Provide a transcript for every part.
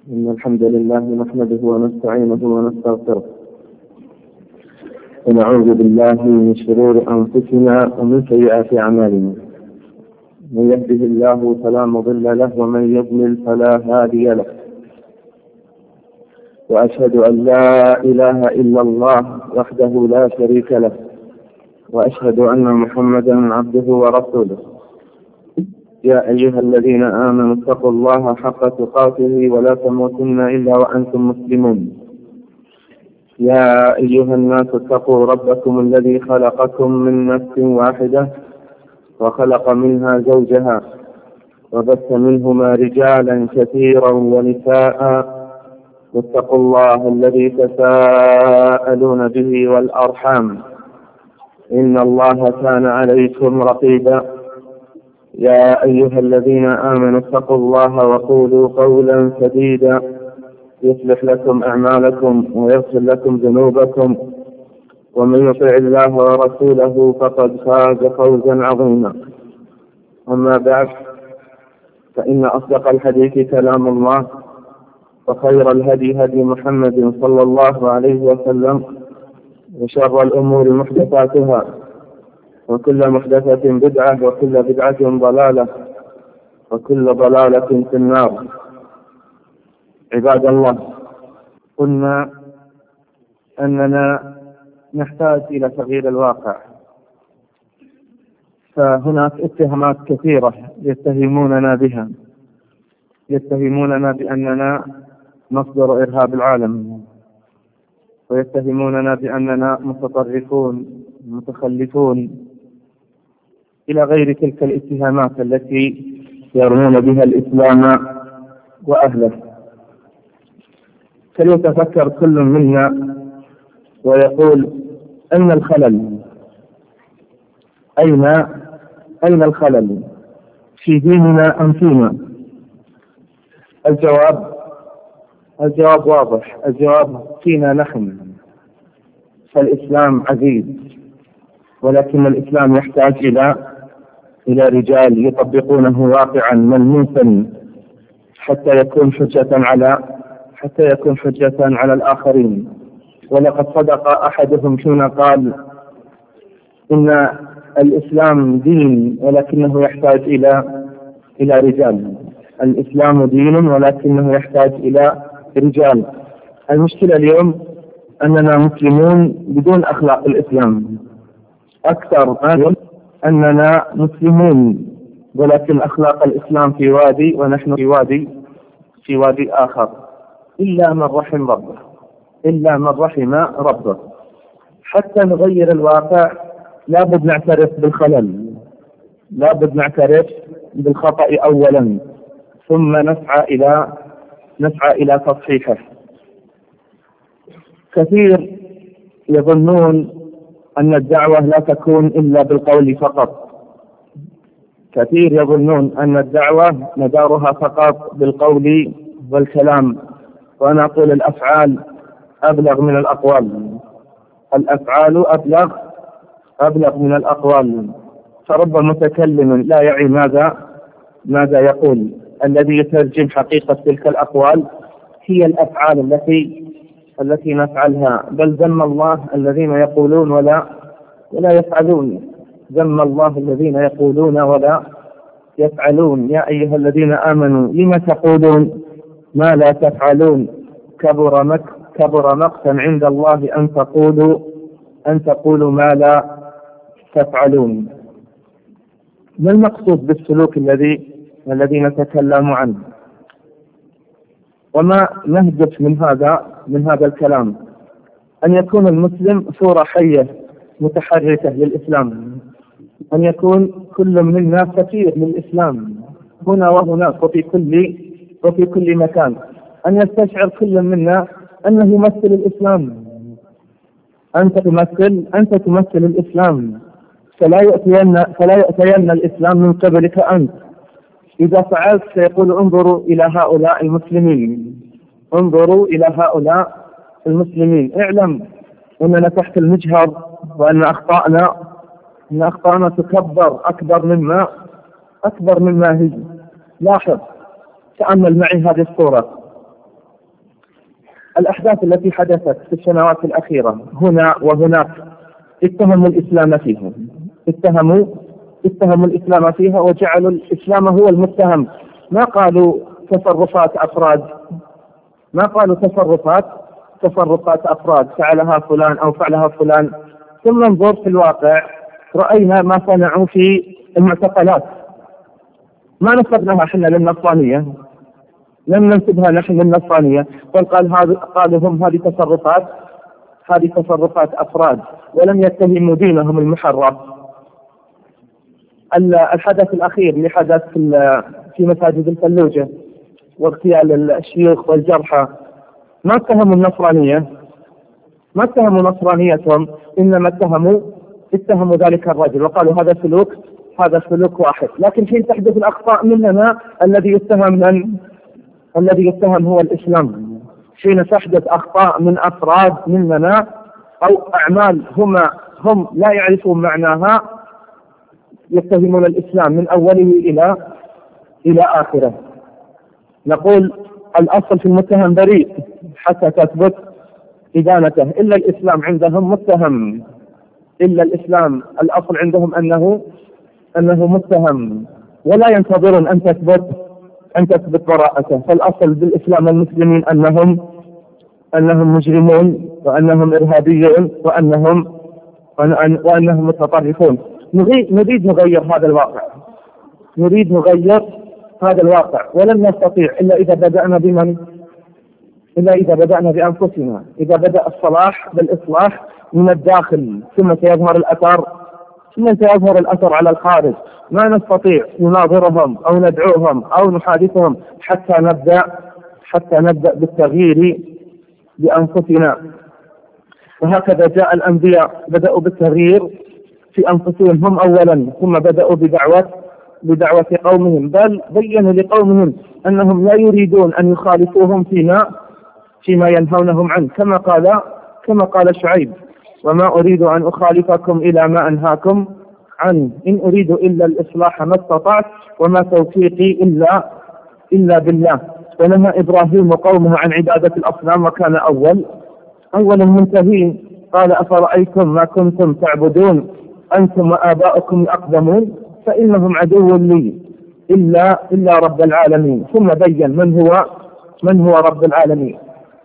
إن الحمد لله نحمده ونستعينه ونستغفره ونعوذ بالله من شرور أنفسنا ومن سيئات أعمالنا. من يهده الله فلا مضل له ومن يضلل فلا هادي له، وأشهد أن لا إله إلا الله وحده لا شريك له، وأشهد أن محمدا عبده ورسوله. يا أيها الذين آمنوا اتقوا الله حق تقاته ولا تموتن إلا وأنتم مسلمون. يا أيها الناس اتقوا ربكم الذي خلقكم من نفس واحدة وخلق منها زوجها وبث منهما رجالا كثيرا ونساء، واتقوا الله الذي تساءلون به والأرحام إن الله كان عليكم رقيبا. يا أيها الذين آمنوا اتقوا الله وقولوا قولا سديدا يصلح لكم أعمالكم ويغفر لكم ذنوبكم، ومن يطع الله ورسوله فقد فاز فوزا عظيما. أما بعد، فإن أصدق الحديث كلام الله، وخير الهدي هدي محمد صلى الله عليه وسلم، وشر الأمور محدثاتها، وكل محدثة بدعة، وكل بدعة ضلالة، وكل ضلالة في النار. عباد الله، قلنا أننا نحتاج إلى تغيير الواقع، فهناك اتهامات كثيرة يتهموننا بها، يتهموننا بأننا مصدر إرهاب العالم، ويتهموننا بأننا متطرفون متخلفون إلى غير تلك الاتهامات التي يرمون بها الإسلام وأهله. فليتفكر كل منا ويقول: أين الخلل؟ أين الخلل في ديننا أم فينا؟ الجواب واضح، الجواب فينا نحن. فالإسلام عزيز، ولكن الإسلام يحتاج إلى رجال يطبقونه واقعا ملموسا حتى يكون حجة على الآخرين. ولقد صدق أحدهم حين قال إن الإسلام دين ولكنه يحتاج إلى رجال. الإسلام دين ولكنه يحتاج إلى رجال. المشكلة اليوم أننا مسلمون بدون أخلاق الإسلام، أكثر أننا مسلمون ولكن أخلاق الإسلام في وادي ونحن في وادي آخر، إلا من رحم ربه. حتى نغير الواقع لابد نعترف بالخلل، لابد نعترف بالخطأ أولا، ثم نسعى إلى تصحيحه. كثير يظنون أن الدعوة لا تكون إلا بالقول فقط، كثير يظنون أن الدعوة مدارها فقط بالقول والكلام، وأنا أقول الأفعال أبلغ من الأقوال، الأفعال أبلغ من الأقوال. فرب متكلم لا يعي ماذا يقول. الذي يترجم حقيقة تلك الأقوال هي الأفعال التي نفعلها. بل ذم الله الذين يقولون ولا يفعلون، ذم الله الذين يقولون ولا يفعلون. يا أيها الذين آمنوا لم تقولون ما لا تفعلون، كبر مقتا عند الله أن تقولوا ما لا تفعلون. ما المقصود بالسلوك الذي نتكلم عنه؟ وما نهدف من هذا الكلام؟ أن يكون المسلم صورة حية متحركة للإسلام، أن يكون كل منا سفير للإسلام هنا وهناك وفي كل مكان، أن يستشعر كل منا أنه يمثل الإسلام. أنت تمثل الإسلام، فلا يأتين الإسلام من قبلك أنت. إذا فعلت سيقول: انظروا إلى هؤلاء المسلمين، انظروا إلى هؤلاء المسلمين، اعلم أننا تحت المجهر، وأن أخطأنا تكبر أكبر مما هي. لاحظ، تأمل معي هذه الصورة. الأحداث التي حدثت في السنوات الأخيرة هنا وهناك اتهموا الإسلام فيها، اتهموا الإسلام فيها وجعلوا الإسلام هو المتهم. ما قالوا تصرفات أفراد، ما قالوا تصرفات أفراد فعلها فلان أو فعلها فلان. ثم ننظر في الواقع رأينا ما صنعوا في المعتقلات. ما نسبناها احنا للنصرانية، لم ننسبها نحن للنصرانية، بل قالوا هم هذه تصرفات أفراد ولم يتهموا دينهم المحرف. الحدث الأخير اللي حدث في مساجد الفلوجة واغتيال الشيوخ والجرحى، ما اتهموا النصرانية، ما اتهموا نصرانيتهم، إنما اتهموا ذلك الرجل وقالوا هذا سلوك واحد. لكن حين تحدث الأخطاء مننا الذي يتهم هو الإسلام. حين تحدث أخطاء من أفراد مننا أو أعمال هم لا يعرفون معناها يتهمون الإسلام من أوله إلى آخره. نقول الأصل في المتهم بريء حتى تثبت إدانته. إلا الإسلام عندهم متهم، إلا الإسلام الأصل عندهم أنه متهم، ولا ينتظرون أن تثبت براءته. فالأصل بالإسلام المسلمين أنهم مجرمون وأنهم إرهابيون وأنهم متطرفون. نريد نغير هذا الواقع، ولن نستطيع إلا إذا بدأنا بأنفسنا، إذا بدأ الصلاح بالإصلاح من الداخل، ثم سيظهر الأثر على الخارج. ما نستطيع نناظرهم أو ندعوهم أو نحادثهم حتى نبدأ بالتغيير بأنفسنا. وهكذا جاء الأنبياء بدأوا بالتغيير في أنفسهم هم أولا، ثم بدأوا بدعوة قومهم، بل بيّنوا لقومهم أنهم لا يريدون أن يخالفوهم فيما ينهونهم عنه، كما قال شعيب: وما أريد أن أخالفكم إلى ما أنهاكم عنه، إن أريد إلا الإصلاح ما استطعت وما توفيقي إلا بالله. ونهى إبراهيم قومه عن عبادة الأصنام وكان أول المنتهين. قال: أفرأيتم ما كنتم تعبدون أنتم وآباؤكم الأقدمون فإنهم عدو لي إلا رب العالمين. ثم بين من هو رب العالمين.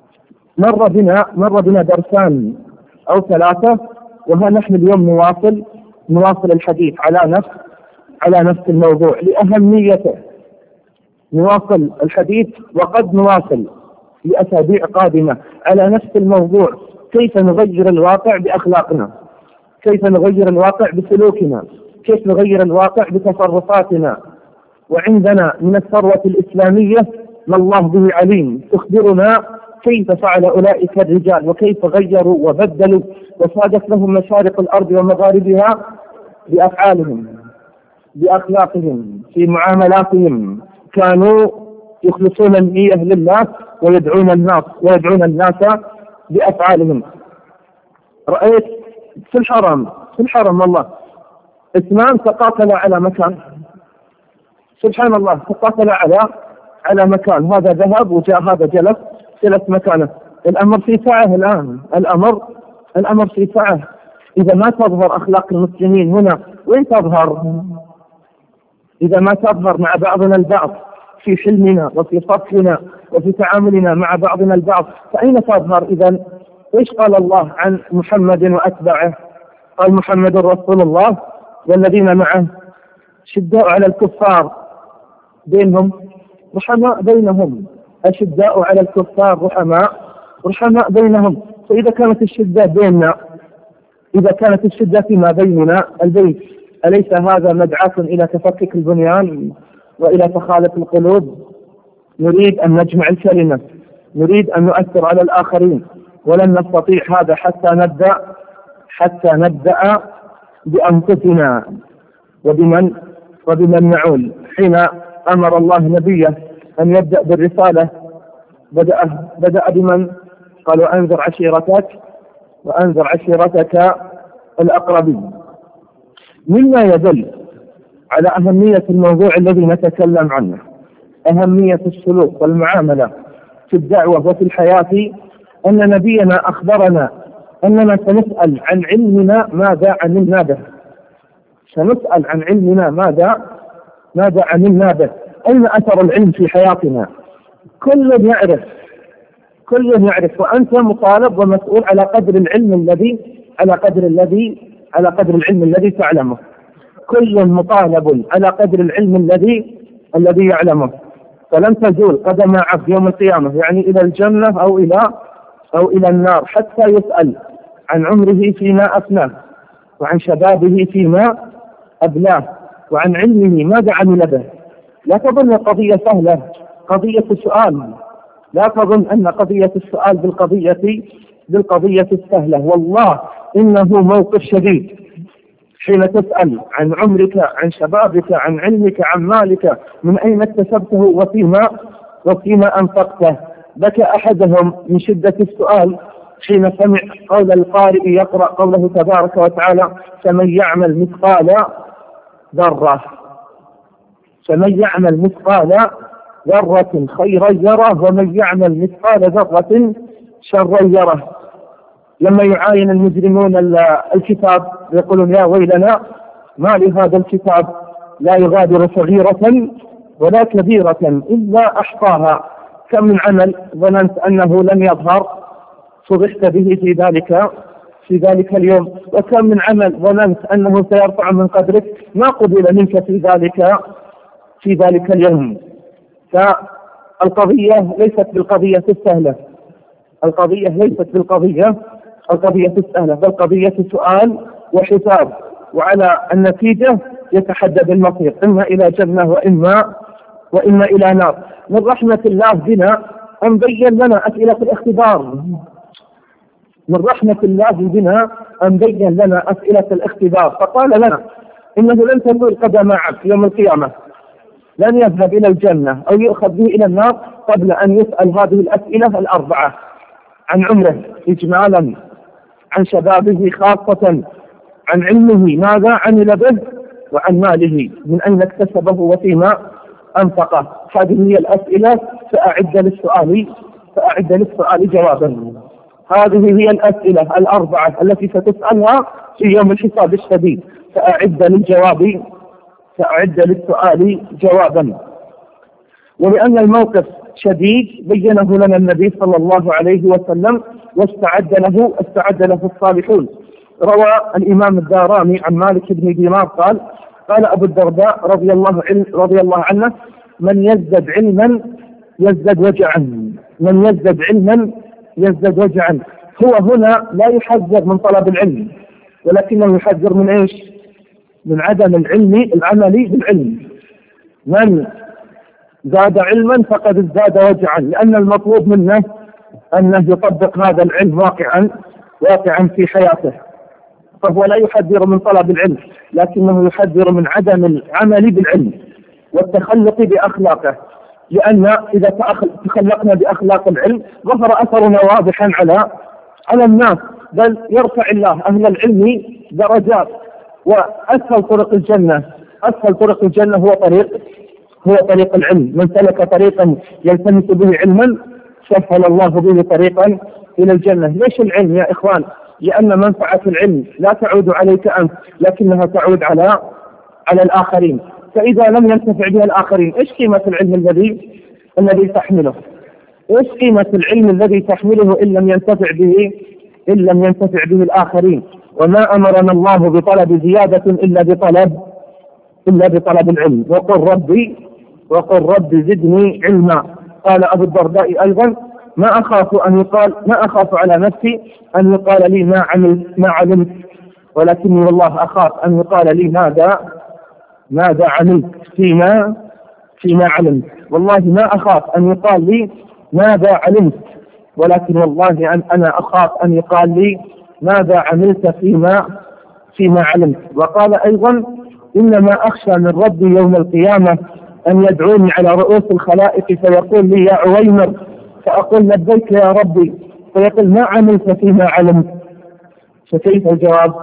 مر بنا درسان أو ثلاثة، وها نحن اليوم نواصل الحديث على نفس الموضوع لأهميته. نواصل الحديث وقد نواصل لأسابيع قادمة على نفس الموضوع: كيف نغير الواقع بأخلاقنا، كيف نغير الواقع بسلوكنا، كيف نغير الواقع بتصرفاتنا. وعندنا من الثروة الإسلامية ما الله به عليم، تخبرنا كيف فعل أولئك الرجال وكيف غيروا وبدلوا وصادت لهم مشارق الأرض ومغاربها بأفعالهم بأخلاقهم في معاملاتهم. كانوا يخلصون النية لله ويدعون الناس بأفعالهم. رأيت في الحرم والله اثنان تقاتلا على مكان، سبحان الله، تقاتلا على مكان، هذا ذهب وجاء هذا جلس مكانه. الأمر في سعه الآن، الأمر في سعه. إذا ما تظهر أخلاق المسلمين هنا وين تظهر؟ إذا ما تظهر مع بعضنا البعض في حلمنا وفي صفنا وفي تعاملنا مع بعضنا البعض فأين تظهر إذن؟ إيش قال الله عن محمد وأتباعه؟ قال: محمد رسول الله والذين معه شداء على الكفار بينهم رحماء بينهم، أشداء على الكفار رحماء بينهم. فإذا كانت الشدة بيننا، إذا كانت الشدة فيما بيننا البيت، أليس هذا مدعاة إلى تفكك البنيان وإلى تخالف القلوب؟ نريد أن نجمع الكلمة، نريد أن نؤثر على الآخرين، ولن نستطيع هذا حتى نبدأ بأنفسنا وبمن نعول. حين أمر الله نبيه أن يبدأ بالرسالة بدأ بمن؟ قالوا: وأنذر عشيرتك الأقربين. مما يدل على أهمية الموضوع الذي نتكلم عنه، أهمية السلوك والمعاملة في الدعوة وفي الحياة أن نبينا أخبرنا أننا سنسأل عن علمنا ماذا عملنا به. سنسأل عن علمنا ماذا عملنا به، أين أثر العلم في حياتنا. كل يعرف وأنت مطالب ومسؤول على قدر العلم الذي تعلمه. كل مطالب على قدر العلم الذي يعلمه. فلن تزول قدم عبد يوم القيامة، يعني إلى الجنة أو إلى النار، حتى يسأل عن عمره فيما أفناه، وعن شبابه فيما أبلاه، وعن علمه ماذا عمل به. لا تظن القضية سهلة، قضية السؤال. لا تظن أن قضية السؤال بالقضية السهلة. والله إنه موقف شديد حين تسأل عن عمرك، عن شبابك، عن علمك، عن مالك، من أين اكتسبته وفيما أنفقته. بكى أحدهم من شدة السؤال حين سمع قول القارئ يقرأ قوله تبارك وتعالى: فمن يعمل مثقال ذرة خيرا يره، ومن يعمل مثقال ذرة شرا يره. لما يعاين المجرمون الكتاب يقولون: يا ويلنا ما لهذا الكتاب لا يغادر صغيرة ولا كبيرة إلا أحصاها. كم من عمل ظننت أنه لن يظهر صبحت به في ذلك اليوم، وكم من عمل ظننت أنه سيرفع من قدرك ما قبل منك في ذلك اليوم. فالقضية ليست بالقضية السهلة، بل قضية سؤال وحساب، وعلى النتيجة يتحدد المصير، إما إلى جنة وإما إلى نار. من رحمة الله بنا أن بين لنا أسئلة الاختبار. فقال لنا إنه لن تزول قدم عبد يوم القيامة، لن يذهب إلى الجنة أو يؤخذ به إلى النار قبل أن يسأل هذه الأسئلة الأربعة: عن عمره إجمالا، عن شبابه خاصة، عن علمه ماذا عمل به، وعن ماله من أين اكتسبه وفيما أنفقه. هذه هي الأسئلة، فأعد للسؤال جوابا. هذه هي الأسئلة الأربعة التي ستسألها في يوم الحساب الشديد، فأعد للسؤال جوابا. ولأن الموقف شديد بينه لنا النبي صلى الله عليه وسلم، واستعد له الصالحون. روى الإمام الدارمي عن مالك بن دينار قال أبو الدرداء رضي الله عنه: من يزدد علما يزدد وجعا. هو هنا لا يحذر من طلب العلم، ولكنه يحذر من إيش؟ من عدم العمل بالعلم. من زاد علما فقد ازداد وجعا، لأن المطلوب منه أنه يطبق هذا العلم واقعا في حياته. فهو لا يحذر من طلب العلم، لكنه يحذر من عدم العمل بالعلم والتخلق بأخلاقه. لأن إذا تخلقنا بأخلاق العلم ظهر أثرنا واضحا على الناس، بل يرفع الله أهل العلم درجات. وأسهل طرق الجنة هو طريق العلم. من سلك طريقا يلتمس به علما سهل الله به طريقا إلى الجنة. ليش العلم يا إخوان؟ لأن منفعة العلم لا تعود عليك أنت، لكنها تعود على الآخرين. فإذا لم ينتفع بها الآخرين، إيش قيمة العلم الذي تحمله؟ إيش قيمة العلم الذي تحمله إن لم ينتفع به الآخرين؟ وما أمرنا الله بطلب زيادة إلا بطلب العلم. وقل ربي زدني علما. قال أبو الدرداء أيضا: ما أخاف على نفسي أن يقال لي ما علمت، ولكني والله أخاف أن يقال لي ماذا عملت فيما علمت. والله ما أخاف أن يقال لي ماذا علمت، ولكن والله أنا أخاف أن يقال لي ماذا عملت فيما علمت. وقال أيضا: إنما أخشى من ربي يوم القيامة أن يدعوني على رؤوس الخلائق فيقول لي: يا عويمر، فأقول: لبيك يا ربي، فيقول: ما عملت فيما علمت. فكيف الجواب؟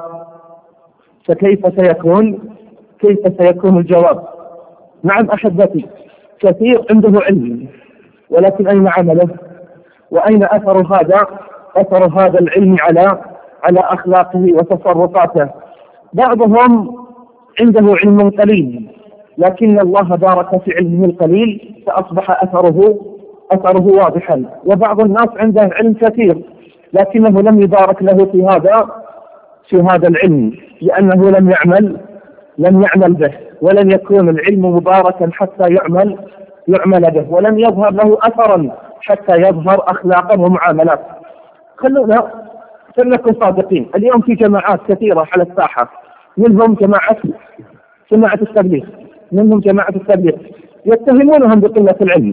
كيف سيكون الجواب؟ نعم أحبتي، كثير عنده علم، ولكن أين عمله؟ وأين أثر هذا العلم على أخلاقه وتصرفاته؟ بعضهم عنده علم قليل لكن الله بارك في علمه القليل فأصبح أثره واضحا، وبعض الناس عنده علم كثير لكنه لم يبارك له في هذا العلم لأنه لم يعمل به، ولن يكون العلم مباركا حتى يعمل به، ولن يظهر له أثرا حتى يظهر أخلاقا ومعاملات. خلونا نكون صادقين، اليوم في جماعات كثيرة على الساحة، منهم جماعة التبليغ، يتهمونهم بقلة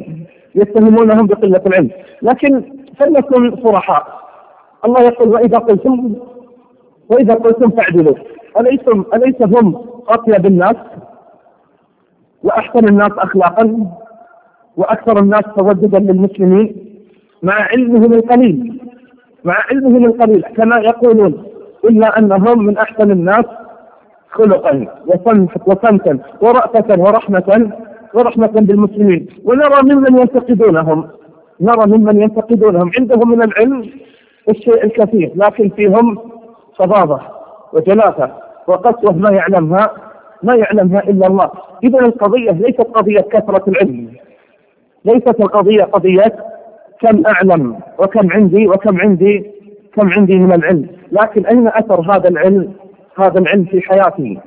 العلم، لكن فلنكن صرحاء. الله يقول وإذا قلتم فاعدلوا. أليس هم أطيب الناس وأحسن الناس أخلاقا وأكثر الناس توددا للمسلمين مع علمهم القليل كما يقولون، إلا أنهم من أحسن الناس خلقا وصمتا ورأفة ورحمة بالمسلمين. ونرى ممن ينتقدونهم عندهم من العلم الشيء الكثير لكن فيهم صبابة وجلافة وقسوة ما يعلمها إلا الله. إذن القضية ليست قضية كثرة العلم، ليست القضية قضية كم أعلم وكم عندي من العلم، لكن أين أثر هذا العلم في حياتي؟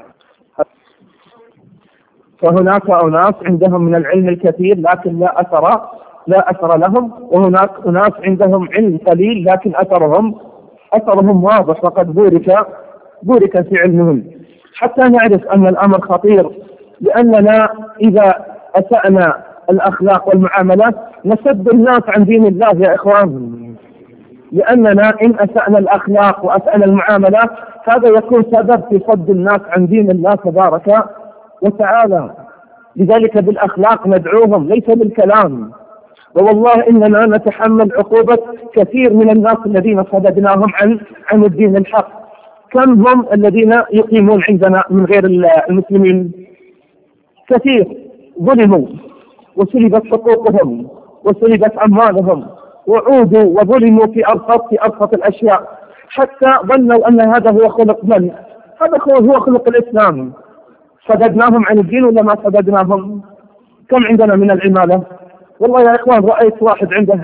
فهناك أناس عندهم من العلم الكثير لكن لا أثر لهم، وهناك أناس عندهم علم قليل لكن أثرهم واضح وقد بورك في علمهم. حتى نعرف أن الأمر خطير، لأننا إذا أسأنا الأخلاق والمعاملات نسد الناس عن دين الله يا إخوان، لأننا إن أسأنا الأخلاق وأسأنا المعاملات هذا يكون سبب في صد الناس عن دين الله تبارك وتعالى. لذلك بالأخلاق ندعوهم ليس بالكلام. والله إننا نتحمل عقوبة كثير من الناس الذين صددناهم عن الدين الحق. كم هم الذين يقيمون عندنا من غير المسلمين؟ كثير ظلموا وسلبت حقوقهم وسلبت أموالهم وعودوا وظلموا في أرخص الأشياء، حتى ظنوا أن هذا هو خلق من؟ هذا هو خلق الإسلام. صددناهم عن الدين ولا ما صددناهم؟ كم عندنا من العمالة؟ والله يا إخوان رأيت واحد عنده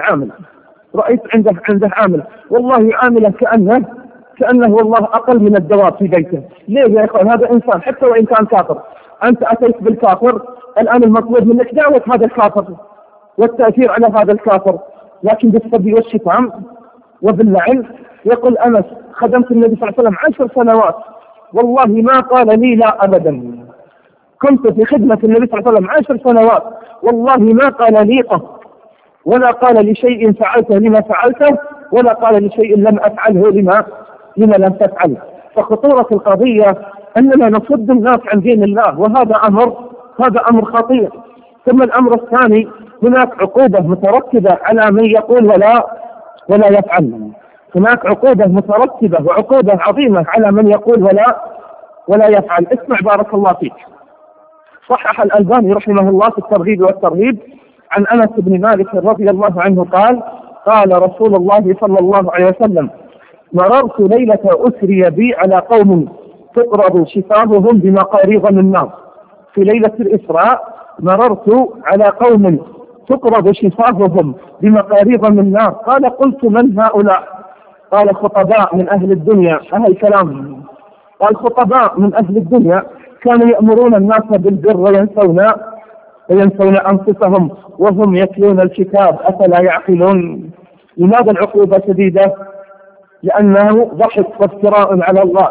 عامل والله يعامله كأنه والله أقل من الدواب في بيته. ليه يا إخوان؟ هذا إنسان حتى وإن كان كافر. أنت أتيت بالكافر، الآن المطلوب منك دعوة هذا الكافر والتأثير على هذا الكافر، لكن بالسب والشتام وباللعن. يقول أنس خدمت النبي صلى الله عليه وسلم 10 سنوات والله ما قال لي لا أبدا. كنت في خدمة النبي صلى الله عليه وسلم 10 سنوات والله ما قال لي قط، ولا قال لشيء فعلته لما فعلته، ولا قال لشيء لم أفعله لما لم تفعله. فخطورة القضية أننا نصد الناس عن دين الله، وهذا أمر خطير. ثم الأمر الثاني هناك عقوبة مترتبة على من يقول ولا يفعل. هناك عقوبة مترتبة وعقوبة عظيمة على من يقول ولا يفعل. اسمع بارك الله فيك. صحح الألباني رحمه الله في الترغيب والترهيب عن أنس بن مالك رضي الله عنه قال رسول الله صلى الله عليه وسلم: مررت ليلة أسري بي على قوم تقرض شفاههم بمقاريض من نار. في ليلة الإسراء مررت على قوم تقرض شفاههم بمقاريض من نار. قال: قلت من هؤلاء؟ قال: خطباء من أهل الدنيا. أهل الكلام. قال: خطباء من أهل الدنيا كانوا يأمرون الناس بالبر وينسون أنفسهم وهم يتلون الكتاب أفلا يعقلون. لماذا العقوبة شديدة؟ لأنه ضحك وافتراء على الله،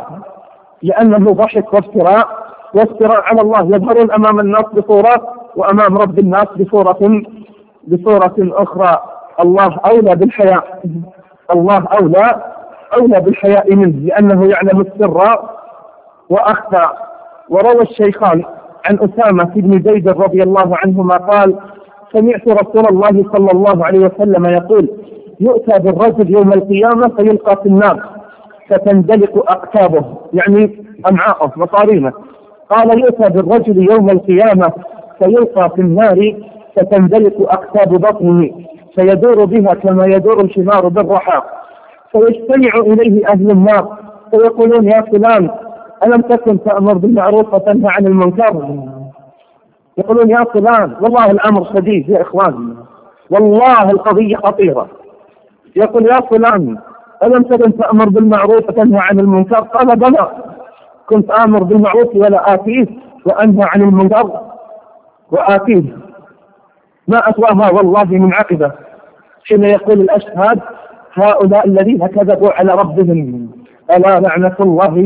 وافتراء على الله. يظهرون أمام الناس بصورة وأمام رب الناس بصورة أخرى. الله أولى بالحياء منه، لأنه يعلم السر وأخفى. وروى الشيخان عن أسامة بن زيد رضي الله عنهما قال: سمعت رسول الله صلى الله عليه وسلم يقول: يؤتى بالرجل يوم القيامة فيلقى في النار فتندلق أقتابه، يعني أمعاءه مصارينه. قال: يؤتى بالرجل يوم القيامة فيلقى في النار فتندلق أقتاب بطنه فيدور بها كما يدور الحمار بالرحى، فيجتمع إليه أهل النار فيقولون يا فلان ألم تكن تأمر بالمعروف وتنهى عن المنكر؟ يقولون يا فلان والله الأمر شديد يا إخوان، والله القضية خطيرة. يقول يا فلان ألم تكن تأمر بالمعروف وتنهى عن المنكر؟ قال بلى، كنت آمر بالمعروف ولا آتيه وأنهى عن المنكر وآتيه. ما أسواها والله من عقبة حين يقول الأشهاد هؤلاء الذين كذبوا على ربهم ألا لعنة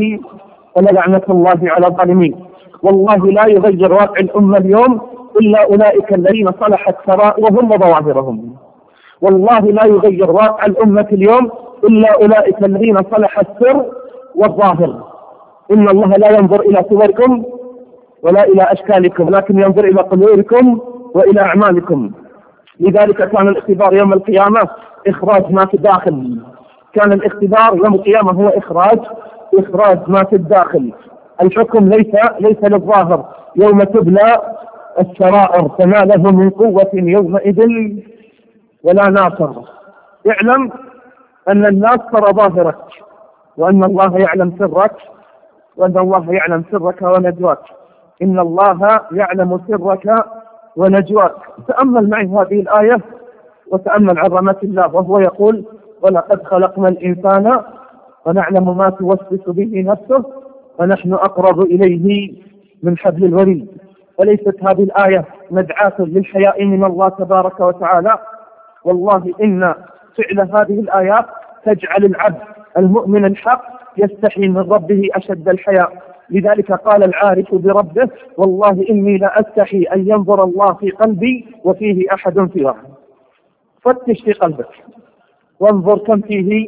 الله على الظالمين. والله لا يغير واقع الأمة اليوم إلا أولئك الذين صلحت سرائرهم وظواهرهم. والله لا يغير واقع الأمة اليوم إلا أولئك الذين صلح السر والظاهر. إن الله لا ينظر إلى صوركم ولا إلى أشكالكم، لكن ينظر إلى قلوبكم وإلى أعمالكم. لذلك كان الاختبار يوم القيامة إخراج ما في الداخل. كان الاختبار يوم القيامة هو إخراج ما في الداخل. الحكم ليس للظاهر، يوم تبلى السرائر فما له من قوة يومئذ ولا ناصر. اعلم أن الناس ترى ظاهرك، وأن الله يعلم سرك، وأن الله يعلم سرك ونجواك. إن الله يعلم سرك ونجواك. تأمل معي هذه الآية وتأمل عظمة الله وهو يقول ولقد خلقنا الإنسان ونعلم ما توسوس به نفسه ونحن أقرب إليه من حبل الوريد. وليست هذه الآية مدعاة للحياء من الله تبارك وتعالى؟ والله إن فعل هذه الآيات تجعل العبد المؤمن الحق يستحي من ربه أشد الحياء. لذلك قال العارف بربه والله إني لا أستحي أن ينظر الله في قلبي وفيه أحد سواه. فتش في قلبك وانظر كم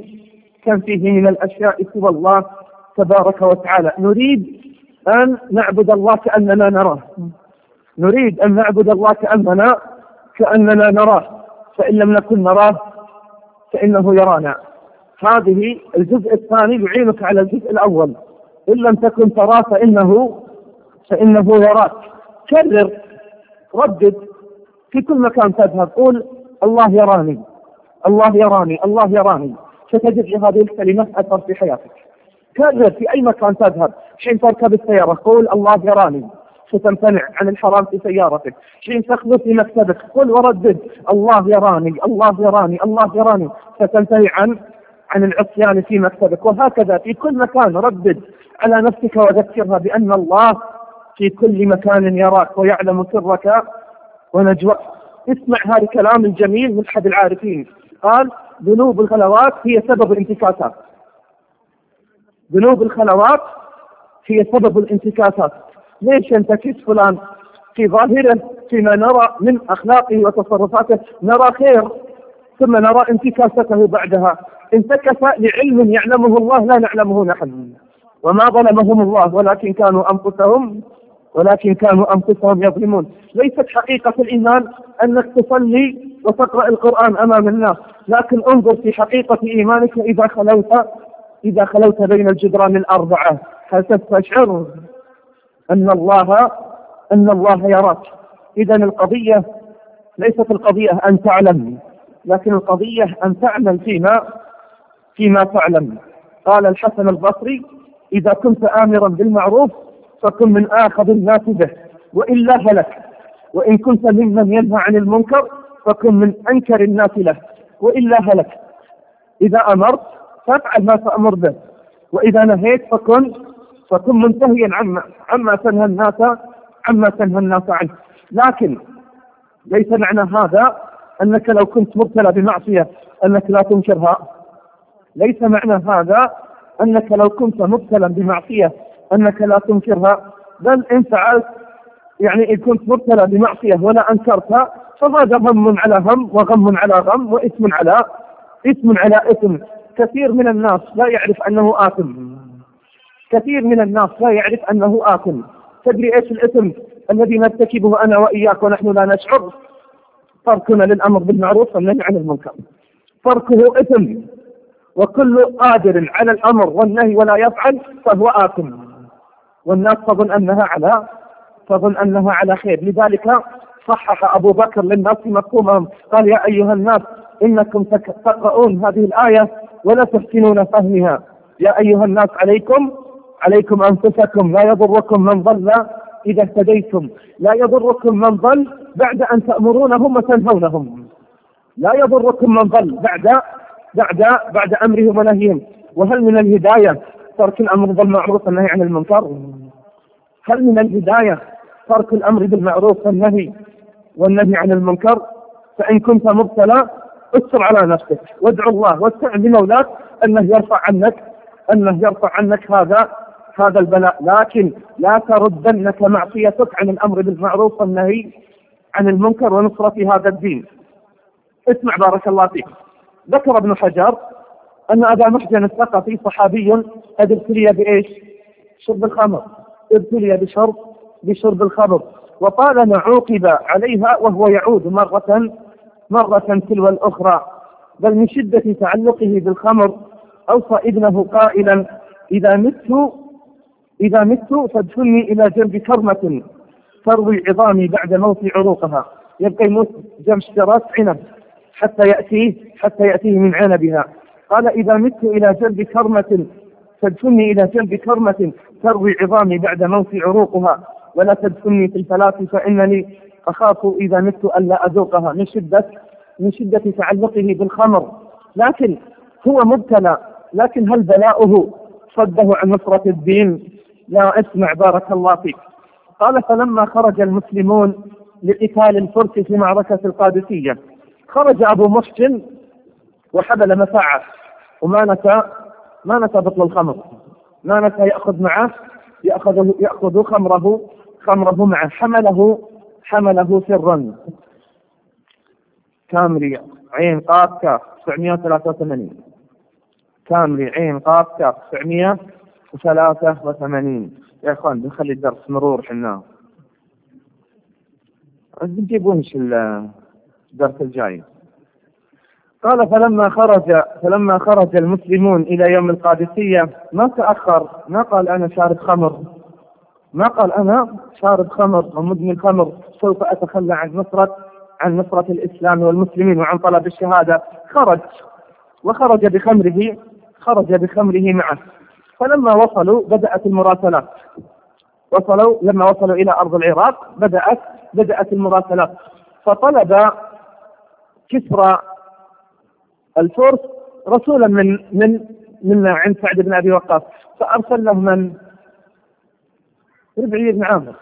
فيه من الأشياء سوى الله تبارك وتعالى. نريد أن نعبد الله كأننا نراه، نريد أن نعبد الله كأننا نراه، فإن لم نكن نراه فإنه يرانا. هذه الجزء الثاني يعينك على الجزء الأول. إن لم تكن تراه فإنه يراك. كرر، ردد في كل مكان تذهب، قول الله يراني الله يراني الله يراني، ستجد هذه الكلمة أثر في حياتك. كرر في أي مكان تذهب، حين تركب السيارة قول الله يراني، ستمتنع عن الحرام في سيارتك. حين تخلو في مكتبك قل وردد الله يراني الله يراني الله يراني، ستمتنع عن العصيان في مكتبك. وهكذا في كل مكان ردد على نفسك وذكرها بأن الله في كل مكان يراك ويعلم سرك ونجواك. اسمع هذا الكلام الجميل من أحد العارفين، قال ذنوب الخلوات هي سبب الانتكاسات. ذنوب الخلوات هي سبب الانتكاسات. ليش ينتكس فلان؟ في ظاهره فيما نرى من أخلاقه وتصرفاته نرى خير، ثم نرى انتكاسته بعدها. انتكس لعلم يعلمه الله لا نعلمه نحن. وما ظلمهم الله ولكن كانوا أنفسهم يظلمون. ليست حقيقة الإيمان أنك تصلي وتقرأ القرآن أمام الناس، لكن انظر في حقيقة إيمانك إذا خلوت بين الجدران الأربعة، هل تستشعر أن الله يراك؟ إذا القضية ليست القضية أن تعلم، لكن القضية أن تعمل فيما تعلم. قال الحسن البصري إذا كنت آمرا بالمعروف فكن من آخذ الناس به وإلا هلك، وإن كنت ممن ينهى عن المنكر فكن من أنكر الناس له وإلا هلك. إذا أمرت فافعل ما تأمر به، وإذا نهيت فكن منتهيا عما تنهى الناس عنه. لكن ليس معنى هذا أنك لو كنت مبتلى بمعصية أنك لا تنكرها. ليس معنى هذا أنك لو كنت مبتلى بمعصية أنك لا تنكرها، بل إن فعلت إن كنت مبتلى بمعصية ولا أنكرتها فهذا هم على هم وغم على غم وإثم على إثم. كثير من الناس لا يعرف أنه آثم، كثير من الناس لا يعرف أنه آثم. تدري إيش الإثم الذي نرتكبه أنا وإياك ونحن لا نشعر؟ تركنا للأمر بالمعروف والنهي عن المنكر، تركه إثم. وكل قادر على الأمر والنهي ولا يفعل فهو آثم، والناس تظن أنها على خير. لذلك صحح أبو بكر للناس مفهومهم، قال يا أيها الناس إنكم تقرؤون هذه الآية ولا تحسنون فهمها، يا أيها الناس عليكم أنفسكم، لا يضركم من ضل إذا اهتديتم، لا يضركم من ضل بعد أن تأمرونهم وتنهونهم، لا يضركم من ضل بعد أمرهم ونهيهم. وهل من الهداية ترك الأمر بالمعروف والنهي عن المنكر؟ هل من الهداية ترك الأمر بالمعروف والنهي عن المنكر؟ فإن كنت مبتلى استر على نفسك وادعو الله واستعن بمولاك أنه يرفع عنك هذا البلاء، لكن لا تردنك معصيتك عن الأمر بالمعروف والنهي عن المنكر ونصرة هذا الدين. اسمع بارك الله فيك. ذكر ابن حجر أن أبا محجن الثقفي صحابي قد ابتلي بإيش؟ شرب الخمر، ابتلي بشرب الخمر، وطالما عوقب عليها وهو يعود مرة تلو الأخرى، بل من شدة تعلقه بالخمر أوصى ابنه قائلا إذا مت فادفني إلى جنب كرمة تروي عظامي بعد موت عروقها. يبقى يموت جنب شجرات عنب حتى يأتيه من عنبها. قال إذا مت إلى جنب كرمة فادفني إلى جنب كرمة تروي عظامي بعد موت عروقها، ولا تدفني في الفلاة فإنني أخاف إذا مت ألا أذوقها، من شدة تعلقه بالخمر. لكن هو مبتلى، لكن هل بلاؤه صده عن نصرة الدين؟ لا. اسمع بارك الله فيك. قال فلما خرج المسلمون لقتال الفرس في معركة القادسية، خرج أبو محسن وحبل مساعة وما نسى بطل الخمر، ما نسى يأخذ خمره معه، حمله سرا. كامري عين قاف كاف 983. كامري عين قاف كاف 983. يا اخوان بنخلي الدرس مرور حنا بنجيبونش الدرس الجاي. قال فلما خرج المسلمون إلى يوم القادسية ما تأخر، ما قال أنا شارب خمر ومدمن خمر سوف أتخلى عن نصرة الإسلام والمسلمين وعن طلب الشهادة. خرج بخمره معه. فلما وصلوا بدأت المراسلات. لما وصلوا إلى أرض العراق بدأت المراسلات. فطلب كسرى الفرس رسولا من عند سعد بن أبي وقاص، فأرسل له من ربعي بن عامر.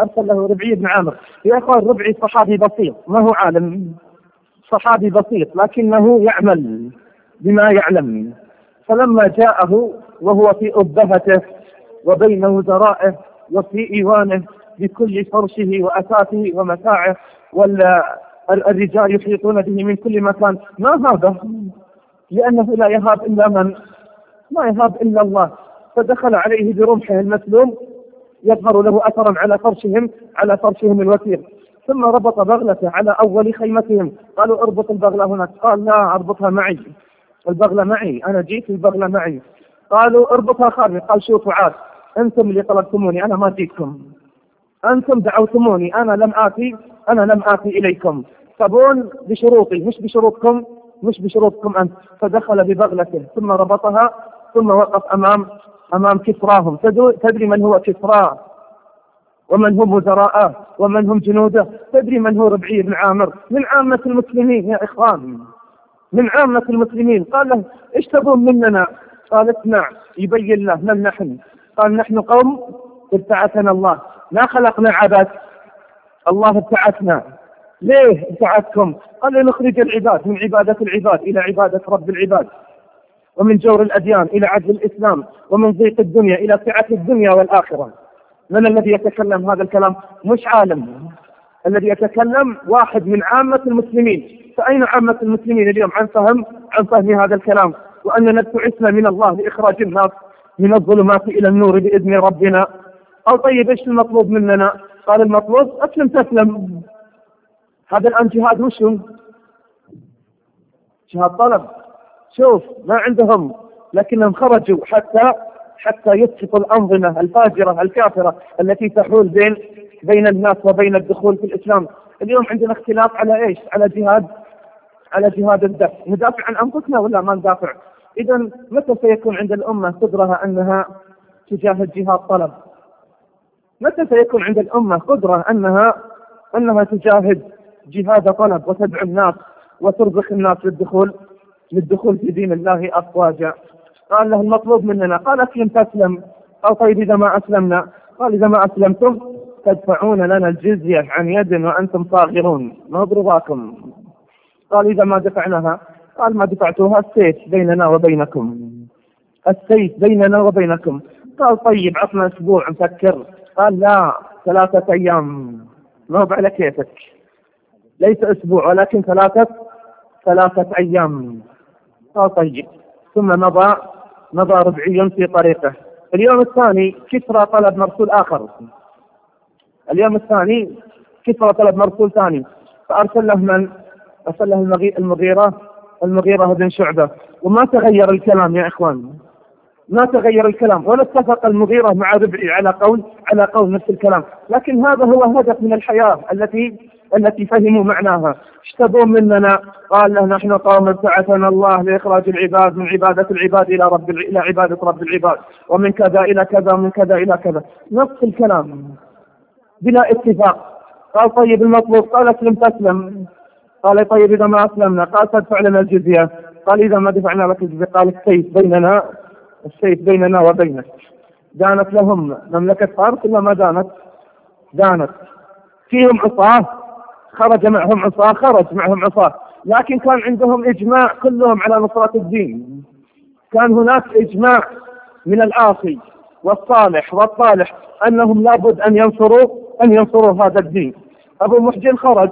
يا أخوان ربعي صحابي بسيط، ما هو عالم، صحابي بسيط لكنه يعمل بما يعلم. فلما جاءه وهو في أبهته وبين وزرائه وفي إيوانه بكل فرشه وأساته ومتاعه، والرجال يحيطون به من كل مكان، ما هذا؟ لأنه لا يهاب إلا الله. فدخل عليه برمحه المسلوم يظهر له أثرا على فرشهم الوثير، ثم ربط بغلته على أول خيمتهم. قالوا اربط البغلة هناك، قال لا اربطها معي، البغلة معي، أنا جيت البغلة معي. قالوا اربطها خارج، قال شوفوا عاد، أنتم اللي طلبتموني، أنا ما جيتكم، أنتم دعوتموني، أنا لم آتي إليكم، تبون بشروطي مش بشروطكم أنت. فدخل ببغلته ثم ربطها ثم وقف أمام كسراهم. تدري من هو كسرى ومن هم وزراءه ومن هم جنوده؟ تدري من هو ربعي بن عامر؟ من عامة المسلمين يا إخوان، من عامة المسلمين. قال له ايش تبون مننا؟ قال اسمع، يبين له من نحن. قال نحن قوم ابتعثنا الله، ما خلقنا عبث، الله ابتعثنا. ليه ابتعثكم؟ قال لنخرج العباد من عبادة العباد إلى عبادة رب العباد، ومن جور الأديان إلى عدل الإسلام، ومن ضيق الدنيا إلى سعة الدنيا والآخرة. من الذي يتكلم هذا الكلام؟ مش عالم، الذي يتكلم واحد من عامة المسلمين. فأين عامة المسلمين اليوم عن فهم هذا الكلام؟ وأننا ابتعثنا من الله لإخراج الناس من الظلمات إلى النور بإذن ربنا. أو طيب إيش المطلوب مننا؟ قال المطلوب أسلم تسلم. هذا الآن جهاد، وشو جهاد طلب؟ شوف ما عندهم، لكنهم خرجوا حتى يسقطوا الأنظمة الفاجرة الكافرة التي تحول بين الناس وبين الدخول في الإسلام. اليوم عندنا اختلاف على إيش؟ على جهاد الدفع. ندافع عن أنفسنا ولا ما ندافع؟ إذا متى سيكون عند الأمة قدرة أنها تجاهد جهاد طلب؟ متى سيكون عند الأمة قدرة أنها تجاهد جهاد طلب وتدعو الناس وتربخ الناس للدخول في دين الله أفواجا؟ قال له المطلوب مننا، قال أسلم تسلم. قال طيب إذا ما أسلمنا؟ قال إذا ما أسلمتم تدفعون لنا الجزية عن يد وأنتم صاغرون نضرباكم. قال إذا ما دفعناها؟ قال ما دفعتوها السيف بيننا وبينكم، السيف بيننا وبينكم. قال طيب عطنا أسبوع نفكر. قال لا، 3 أيام، ما هو على كيفك، ليس أسبوع ولكن 3 أيام. قال طيب. ثم مضى ربعي في طريقه. اليوم الثاني كسرى طلب مرسول آخر، اليوم الثاني كسرى طلب مرسول ثاني، فأرسل له من؟ أرسل له المغيرة بن شعبة. وما تغير الكلام يا إخوان، ما تغير الكلام، ولا اتفق المغيرة مع ربعي على قول نفس الكلام. لكن هذا هو هدف من الحياة التي فهموا معناها. اشتبوا مننا، قال له نحن قوم ابتعثنا الله لإخراج العباد من عبادة العباد إلى عبادة رب العباد، ومن كذا إلى كذا، ومن كذا إلى كذا، نفس الكلام بلا اتفاق. قال طيب المطلوب؟ قال اسلم تسلم. قال طيب إذا ما أسلمنا؟ قال تدفع لنا الجزية. قال إذا ما دفعنا لك الجزية؟ قال السيف بيننا وبينك. دانت لهم مملكة فارس ولا ما دانت؟ فيهم عصاة، خرج معهم عصاة، لكن كان عندهم إجماع كلهم على نصرة الدين. كان هناك إجماع من العاصي والصالح والطالح أنهم لابد أن ينصروا هذا الدين. أبو محجن خرج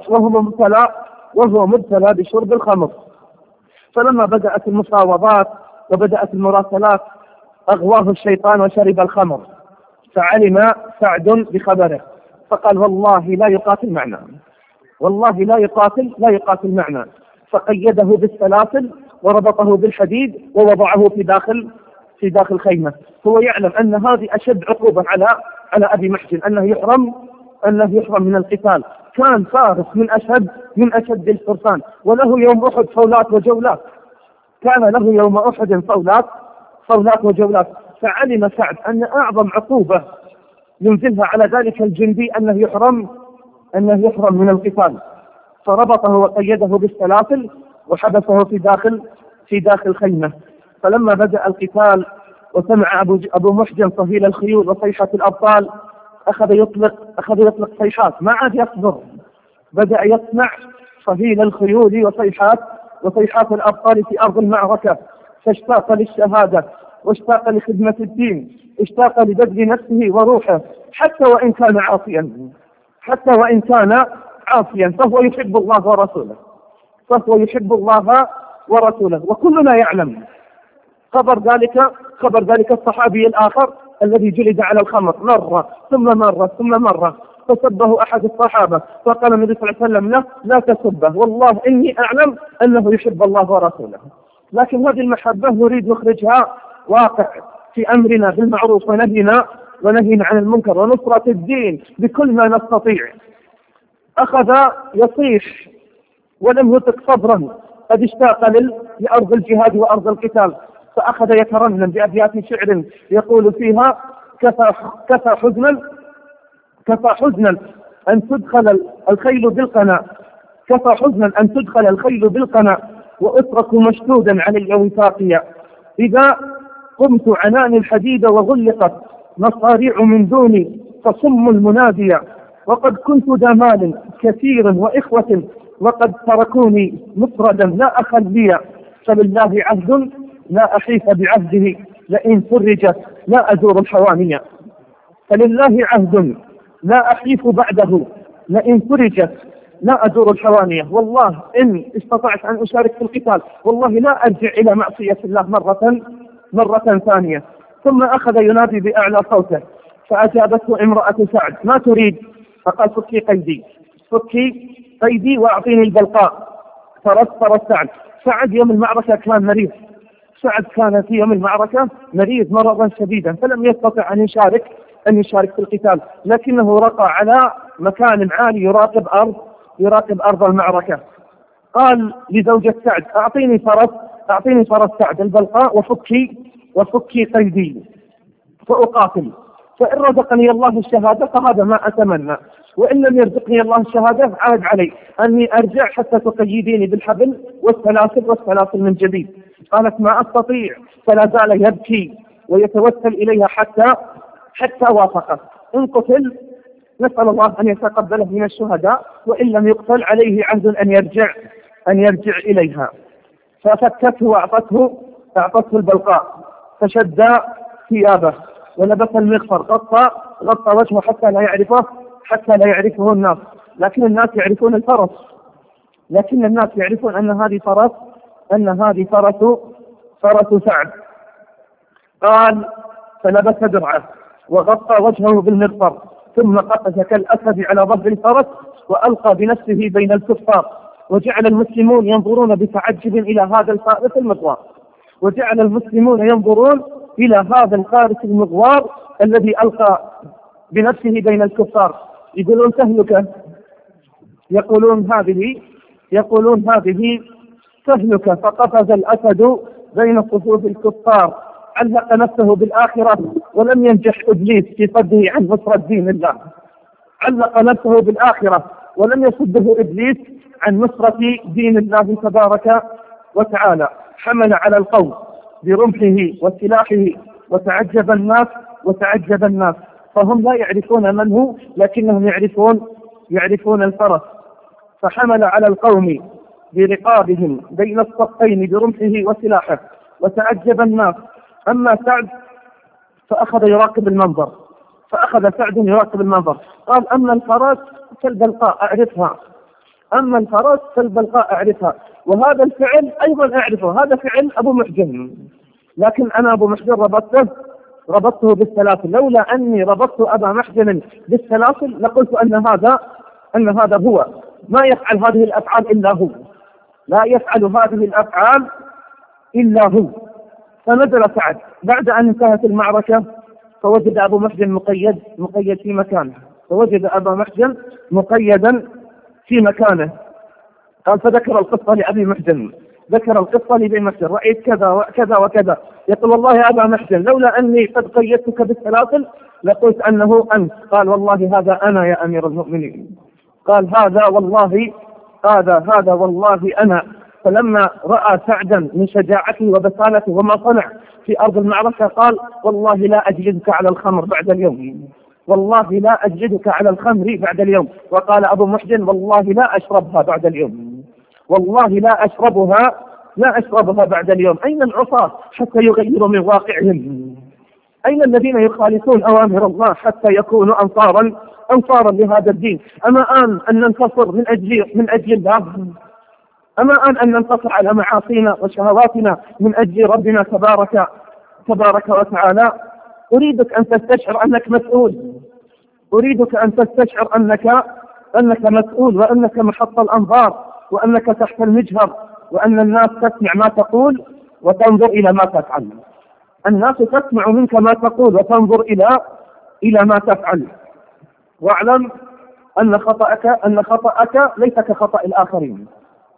وهو مبتلى بشرب الخمر. فلما بدأت المفاوضات وبدأت المراسلات أغواه الشيطان وشرب الخمر، فعلم سعد بخبره، فقال والله لا يقاتل معنا، والله لا يقاتل معنا. فقيده بالسلاسل وربطه بالحديد ووضعه في داخل خيمة. هو يعلم أن هذه أشد عقوبة على أبي محجن، أنه يحرم من القتال. كان فارس من أشد الفرسان، وله يوم أحد فولات وجولات، كان له يوم أحد فولات وجولات. فعلم سعد أن أعظم عقوبة ينزلها على ذلك الجندي أنه يحرم من القتال، فربطه وقيده بالسلاسل وحبسه في داخل خيمة. فلما بدأ القتال وسمع أبو محجن صهيل الخيول وصيحة الأبطال، أخذ يطلق صيحات، ما عاد يصبر، بدأ يسمع صهيل الخيول وصيحات الأبطال في أرض المعركة، فاشتاق للشهادة واشتاق لخدمة الدين، اشتاق لبذل نفسه وروحه، حتى وإن كان عاصيا، فهو يحب الله ورسوله. وكلنا يعلم خبر ذلك الصحابي الآخر الذي جلد على الخمر مرة ثم مرة، فسبه أحد الصحابة، فقال النبي صلى الله عليه وسلم له لا تسبه، والله إني أعلم أنه يحب الله ورسوله. لكن هذه المحبة نريد نخرجها واقع في أمرنا بالمعروف ونهينا عن المنكر ونصرة الدين بكل ما نستطيع. أخذ يصيح ولم يطق صبرا، قد اشتاق لأرض الجهاد وأرض القتال، فأخذ يترنم بأبيات شعر يقول فيها كفى حزنا أن تدخل الخيل بالقنا، كفى حزنا أن تدخل الخيل بالقنا، وأترك مشدودا علي وثاقيا، إذا قمت عنان الحديد وغلقت مصاريع من دوني فصم المنادية، وقد كنت ذا مال كثير وإخوة وقد تركوني مفردا لا أخا لي، فلله عهد لا أحيف بعهده لئن فرجت لا أزور الحوانية، فلله عهد لا أحيف بعده لئن فرجت لا أزور الحوانية. والله إن استطعت أن أشارك في القتال والله لا أرجع إلى معصية الله مرة ثانية. ثم أخذ ينادي بأعلى صوته، فأجابته امرأة سعد ما تريد؟ فقال فكي قيدي وأعطيني البلقاء. فرد سعد يوم المعركة كان مريض، سعد كان في يوم المعركة مريض مرضا شديدا، فلم يستطع أن يشارك في القتال، لكنه رقى على مكان عالي يراقب يراقب أرض المعركة. قال لزوجة سعد: أعطيني فرس سعد البلقاء وفكي قيدي فأقاتل، فإن رزقني الله الشهادة فهذا ما أتمنى، وإن لم يرزقني الله الشهادة عاد علي أني أرجع حتى تقيديني بالحبل والسلاسل من جديد. قالت: ما أستطيع. فلا زال يبكي ويتوسل إليها حتى وافقت. إن قتل نسأل الله أن يتقبله من الشهداء، وإن لم يقتل عليه عهد أن يرجع إليها. ففكته وأعطته البلقاء، فشد ثيابه ولبس المغفر، غطى وجهه حتى لا يعرفه الناس. لكن الناس يعرفون الفرس، لكن الناس يعرفون أن هذه فرس سعد. قال: فلبس درعه وغطى وجهه بالمغفر، ثم قفز كالأسد على ظهر الفرس وألقى بنفسه بين الكفار، وجعل المسلمون ينظرون بتعجب إلى هذا الفارس المغوار، الذي ألقى بنفسه بين الكفار. يقولون تهلكة، يقولون هذه تهلكة. فقفز الأسد بين صفوف الكفار، علق نفسه بالآخرة، ولم ينجح إبليس في صده عن نصرة دين الله. علق نفسه بالآخرة ولم يصده إبليس عن نصرة دين الله تبارك وتعالى. حمل على القوم برمحه وسلاحه، وتعجب الناس، فهم لا يعرفون من هو، لكنهم يعرفون الفرس. فحمل على القوم برقابهم بين الصفين برمحه وسلاحه، وتعجب الناس. أما سعد فأخذ يراقب المنظر. قال: أما الفرس فالبلقاء أعرفها، وهذا الفعل أيضا أعرفه، هذا فعل أبو محجن، لكن أنا أبو محجن ربطته بالسلاسل. لولا أني ربطت أبا محجن بالسلاسل لقلت أن هذا هو. ما يفعل هذه الأفعال إلا هو، لا يفعل هذه الأفعال إلا هو. فنزل سعد بعد أن انتهت المعركة، فوجد أبو محجن مقيد في مكانه، فوجد أبا محجن مقيدا في مكانه. قال: فذكر القصة لأبي محجن، رأيت كذا وكذا وكذا. يقول: والله يا أبا محجن لولا أني قد قيدتك بالسلاسل لقلت أنه أنت. قال: والله هذا أنا يا أمير المؤمنين. قال: هذا والله أنا. فلما رأى سعدا من شجاعته وبسالته وما صنع في أرض المعركة قال: والله لا أجلدك على الخمر بعد اليوم. وقال أبو محجن: والله لا أشربها بعد اليوم، لا أشربها بعد اليوم. أين العصاة حتى يغيروا من واقعهم؟ أين الذين يخالفون أوامر الله حتى يكونوا أنصارا لهذا الدين؟ أما آن أن ننتصر من أجل الله؟ أما آن أن ننتصر على معاصينا وشهواتنا من أجل ربنا تبارك وتعالى؟ أريدك أن تستشعر أنك مسؤول، أنك مسؤول، وأنك محط الأنظار، وأنك تحت المجهر، وأن الناس تسمع ما تقول وتنظر إلى ما تفعل. الناس تسمع منك ما تقول وتنظر إلى ما تفعل. واعلم أن خطأك ليس كخطأ الآخرين،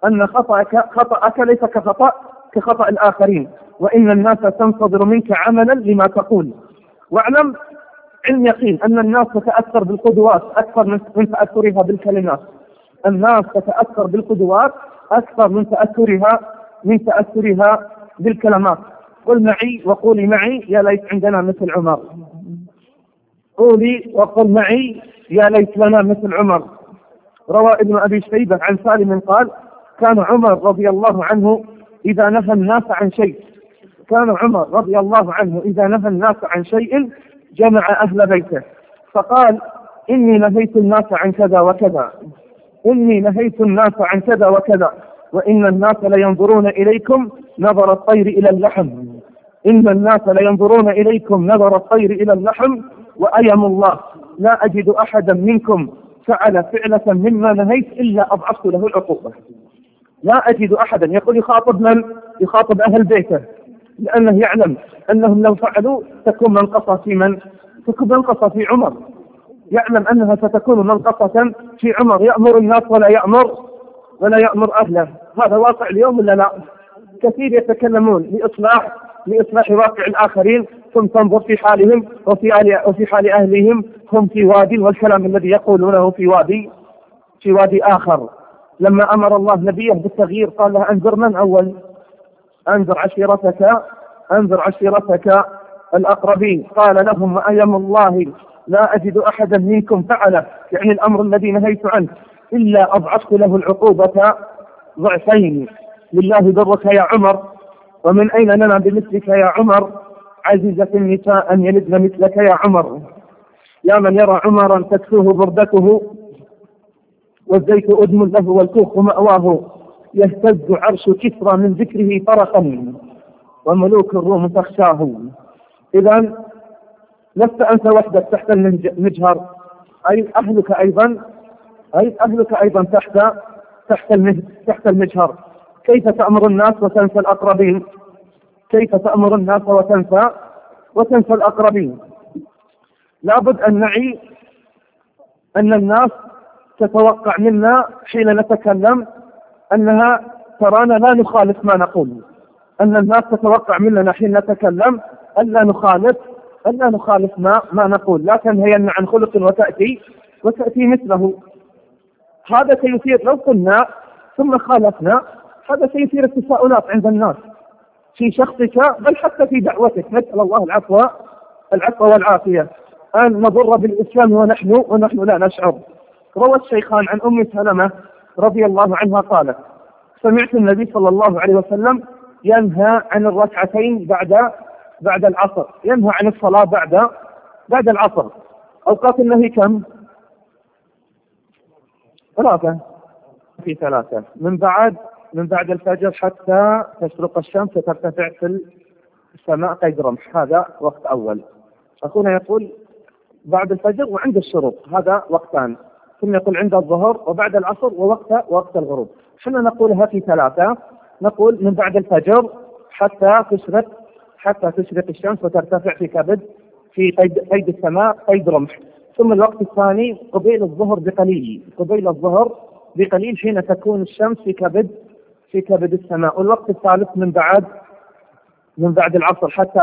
ليس كخطأ الآخرين، وإن الناس تنتظر منك عملا لما تقول. واعلم علم يقين أن الناس تتأثر بالقدوات أكثر من تأثرها بالكلمات. الناس تتأثر بالقدوات أكثر من تأثرها بالكلمات. قل معي وقولي معي يا ليت عندنا مثل عمر. قولي وقل معي يا ليت لنا مثل عمر. روى ابن أبي شيبة عن سالم قال: كان عمر رضي الله عنه إذا نهى الناس عن شيء جمع أهل بيته فقال: إني نهيت الناس عن كذا وكذا، وإن الناس لينظرون إليكم نظر الطير إلى اللحم، وأيم الله لا أجد أحدا منكم فعل فعلة مما نهيت إلا أضعفت له العقوبة. لا أجد أحدا، يقول يخاطب من؟ يخاطب أهل بيته، لأنه يعلم أنهم لو فعلوا تكون منقصة في عمر. يعلم أنها ستكون منقصة في عمر يأمر الناس ولا يأمر أهله. هذا واقع اليوم ولا لا؟ كثير يتكلمون لإصلاح واقع الآخرين، ثم تنظر في حالهم وفي حال أهلهم هم في وادي، والكلام الذي يقولونه في وادي آخر. لما أمر الله نبيه بالتغيير قال له أنذر من أول؟ أنذر عشيرتك الأقربين. قال لهم أيم الله لا أجد أحدا منكم فعله، يعني الأمر الذي نهيت عنه، إلا أضعفت له العقوبة ضعفين. لله ضرك يا عمر، ومن أين لنا بمثلك يا عمر؟ عزيزة النساء أن يلدن مثلك يا عمر. يا من يرى عمرا تكفوه بردته، والزيت أدم له والكوخ مأواه، يهتز عرش كسرى من ذكره فرقا، وملوك الروم تخشاه. إذن لست أنت وحدك تحت المجهر، أي أهلك أيضا تحت المجهر. كيف تأمر الناس وتنسى الأقربين؟ وتنسى الأقربين؟ لابد أن نعي أن الناس تتوقع منا حين نتكلم أنها ترانا لا نخالف ما نقول. أن الناس تتوقع مننا حين نتكلم ألا نخالف ما نقول، لا تنهين عن خلق وتأتي مثله. هذا سيثير، لو قلنا ثم خالفنا، هذا سيثير التساؤلات عند الناس في شخصك، بل حتى في دعوتك. نسأل الله العفو والعافية. أن نضر بالإسلام ونحن لا نشعر. روى الشيخان عن أم سلمة رضي الله عنها قالت: سمعت النبي صلى الله عليه وسلم ينهى عن الركعتين بعد العصر، ينهى عن الصلاة بعد العصر. أوقات النهي كم؟ 3. في 3 من بعد الفجر حتى تشرق الشمس وترتفع في السماء قيد رمح، هذا وقت أول. أخونا يقول بعد الفجر وعند الشروق، هذا وقتان. ثم يقول عند الظهر وبعد العصر ووقت الغروب. حنا نقولها في 3. نقول من بعد الفجر حتى تشرق الشمس وترتفع في قيد السماء قيد رمح. ثم الوقت الثاني قبيل الظهر بقليل حين تكون الشمس في كبد السماء. والوقت الثالث من بعد العصر حتى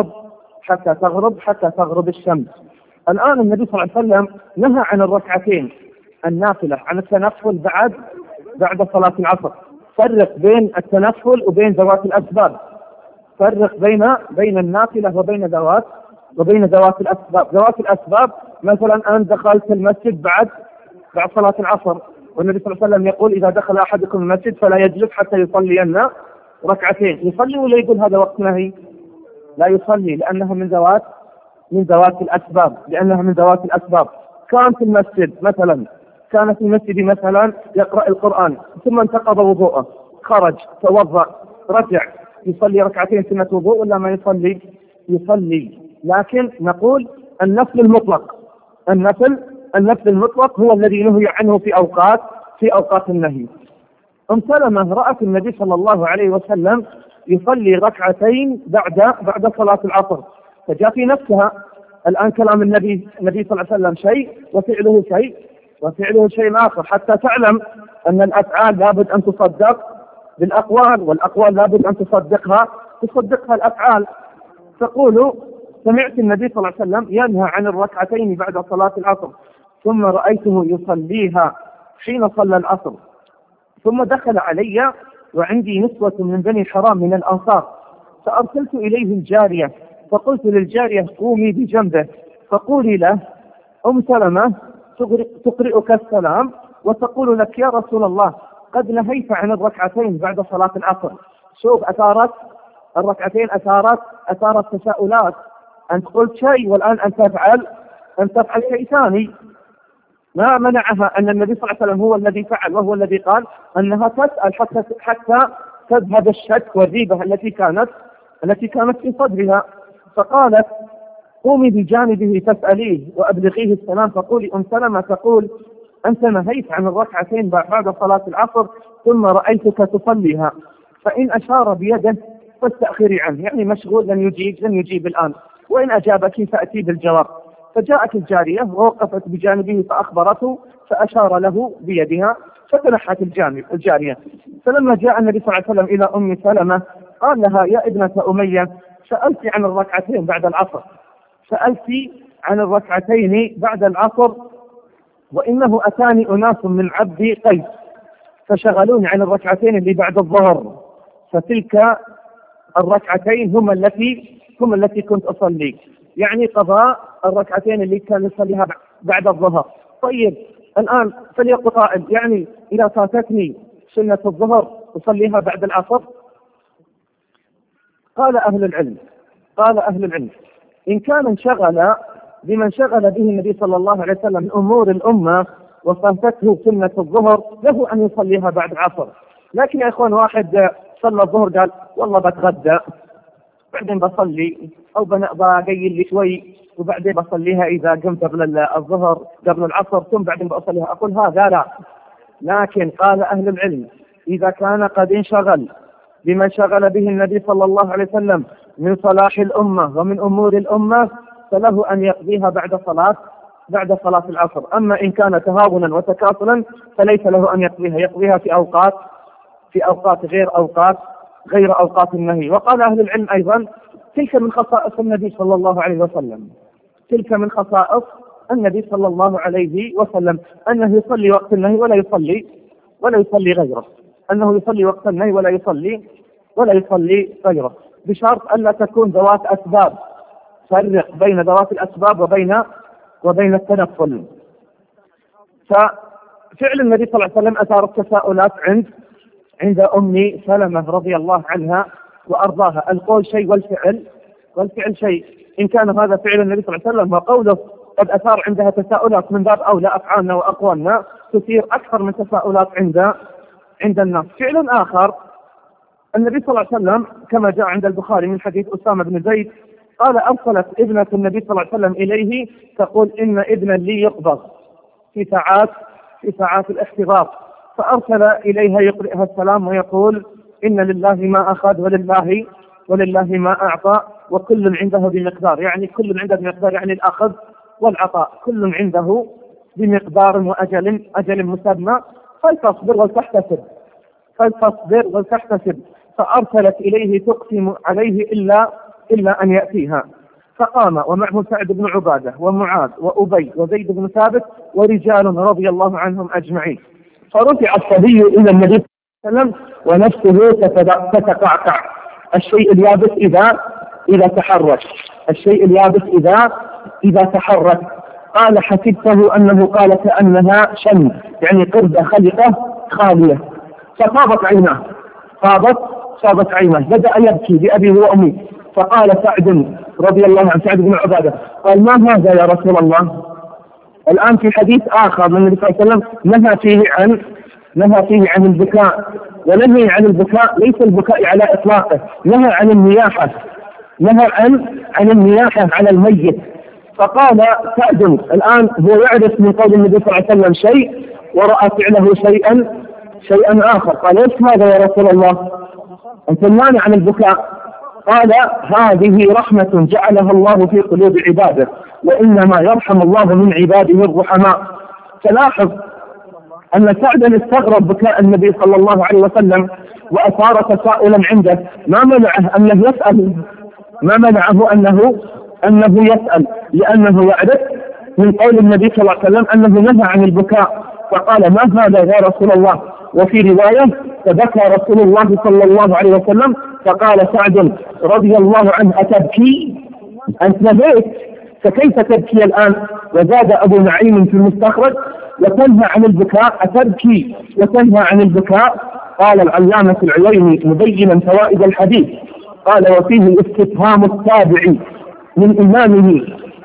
تغرب الشمس. الآن النبي صلى الله عليه وسلم نهى عن الركعتين النافلة، عن التنفل بعد صلاة العصر. فرق بين التنفل وبين ذوات الأسباب. فرق بين النافلة وبين ذوات الأسباب. ذوات الأسباب مثلا أن دخلت المسجد بعد صلاة العصر، والنبي صلى الله عليه وسلم يقول إذا دخل أحدكم المسجد فلا يجلس حتى يصلي ركعتين. يصلي ولا يقول هذا وقت نهي؟ لا يصلي، لأنها من ذوات الأسباب. كان في المسجد مثلا يقرأ القرآن، ثم انتقض وضوءه، خرج توضأ رجع، يصلي ركعتين سنة وضوء ولا ما يصلي؟ لكن نقول النفل المطلق هو الذي نهي عنه في أوقات النهي. أم سلمة رأت النبي صلى الله عليه وسلم يصلي ركعتين بعد صلاة العصر، فجاء في نفسها الآن كلام النبي صلى الله عليه وسلم شيء وفعله شيء آخر، حتى تعلم أن الأفعال لابد أن تصدق بالأقوال، والأقوال لابد أن تصدقها الأفعال. تقول سمعت النبي صلى الله عليه وسلم ينهى عن الركعتين بعد صلاة العصر، ثم رأيته يصليها حين صلى العصر، ثم دخل علي وعندي نسوة من بني حرام من الأنصار، فأرسلت إليه الجارية، فقلت للجارية قومي بجنبه فقولي له أم سلمة تقرئك السلام وتقول لك يا رسول الله قد نهيت عن الركعتين بعد صلاة العصر. شوف، أثارت الركعتين أثارت تساؤلات. أنت قلت شيء والآن أن تفعل شيء ثاني. ما منعها أن النبي صلى الله عليه وسلم هو الذي فعل وهو الذي قال أنها تسأل حتى تذهب الشك والريبة التي كانت في صدرها. فقالت قومي بجانبه فاسأليه وأبلغيه السلام فقولي أم سلمة تقول أنت نهيت عن الركعتين بعد صلاة العصر ثم رأيتك تصليها، فإن أشار بيده فاستأخري عنه، يعني مشغول لن يجيب الآن، وإن أجابك فأتي بالجواب. فجاءت الجارية ووقفت بجانبه فأخبرته فأشار له بيدها فتنحت الجارية. فلما جاء النبي صلى الله عليه وسلم إلى أم سلمة قال لها: يا ابنة أمية، سألت عن الركعتين بعد العصر، سألت عن الركعتين بعد العصر، وإنه أتاني أناس من عبد قيس فشغلوني عن الركعتين اللي بعد الظهر، فتلك الركعتين هم التي كنت أصلي، يعني قضاء الركعتين اللي كان يصليها بعد الظهر. طيب الآن فليقل قائل: يعني إذا فاتتني سنة الظهر أصليها بعد العصر؟ قال أهل العلم إن كان انشغل بما انشغل به النبي صلى الله عليه وسلم من أمور الأمة وفاتته سنة الظهر له أن يصليها بعد العصر. لكن يا إخوان، واحد صلى الظهر قال: والله بتغدى بعدين بصلي، أو بقيل لي شوي وبعدين بصليها إذا قمت قبل الظهر قبل العصر ثم بعدين بصليها. أقول هذا لا. لكن قال أهل العلم: إذا كان قد انشغل بما انشغل به النبي صلى الله عليه وسلم من صلاح الأمة ومن أمور الأمة فله أن يقضيها بعد صلاة العصر. أما إن كان تهاونا وتكاسلا فليس له أن يقضيها في أوقات غير أوقات النهي. وقال أهل العلم أيضا: تلك من خصائص النبي صلى الله عليه وسلم، أنه يصلي وقت النهي ولا يصلي غيره، أنه يصلي وقت النهي ولا يصلي غيره، بشرط ألا تكون ذوات أسباب. فرق بين ذوات الأسباب وبين التنفل. ففعل النبي صلى الله عليه وسلم أثار التساؤلات عند أم سلمة رضي الله عنها وأرضاها. القول شيء والفعل شيء. إن كان هذا فعل النبي صلى الله عليه وسلم وقوله قد أثار عندها تساؤلات، من باب أولى أفعالنا وأقوالنا تثير أكثر من تساؤلات عند الناس. فعل آخر: النبي صلى الله عليه وسلم كما جاء عند البخاري من حديث أسامة بن زيد قال: أرسلت ابنة النبي صلى الله عليه وسلم إليه تقول: إن ابنا لي يقبض في ساعات الاحتضار، فأرسل إليها يقرئها السلام ويقول: إن لله ما أخذ ولله ما أعطى وكل عنده بمقدار. يعني كل عنده بمقدار، يعني الأخذ والعطاء كل عنده بمقدار وأجل مسمى، فلتصبر ولتحتسب. فأرسلت إليه تقسم عليه إلا أن يأتيها. فقام ومعه سعد بن عبادة ومعاذ وأبي وزيد بن ثابت ورجال رضي الله عنهم أجمعين. فرفع الصبي إلى النبي صلى الله عليه وسلم ونفسه تتقعقع. الشيء اليابس إذا تحرك. قال: حسبته أنه قال كأنها شن، يعني قردة خلقة خالية. ففاضت عيناه بدأ يبكي بأبيه وأمي. فقال سعد رضي الله عنه، سعد بن عبادة، قال: ما هذا يا رسول الله؟ الآن في حديث آخر من النبي صلى الله عليه وسلم نهى فيه عن البكاء، ونهي عن البكاء ليس البكاء على إطلاقه، نهى عن النياحة على الميت. فقال سعد الآن هو يعرف من قول النبي صلى الله عليه وسلم شيء ورأى فعله شيئا آخر. قال: ايش هذا يا رسول الله؟ أنت مانع عن البكاء. قال: هذه رحمة جعلها الله في قلوب عباده، وإنما يرحم الله من عباده الرحماء. تلاحظ أن سعدا استغرب بكاء النبي صلى الله عليه وسلم وأثار تساؤلا عنده. ما منعه أنه يسأل، لأنه يعرف من قول النبي صلى الله عليه وسلم أنه نهى عن البكاء. فقال: ما هذا يا رسول الله؟ وفي رواية: فبكى رسول الله صلى الله عليه وسلم. فقال سعد رضي الله عنه: أتبكي؟ أنت نبيت، فكيف تبكي الآن؟ وزاد أبو نعيم في المستخرج: وتنهى عن البكاء، أتبكي وتنهى عن البكاء؟ قال العلامة العييني مبينا فوائد الحديث، قال: وفيه الاستفهام التابع من إمامه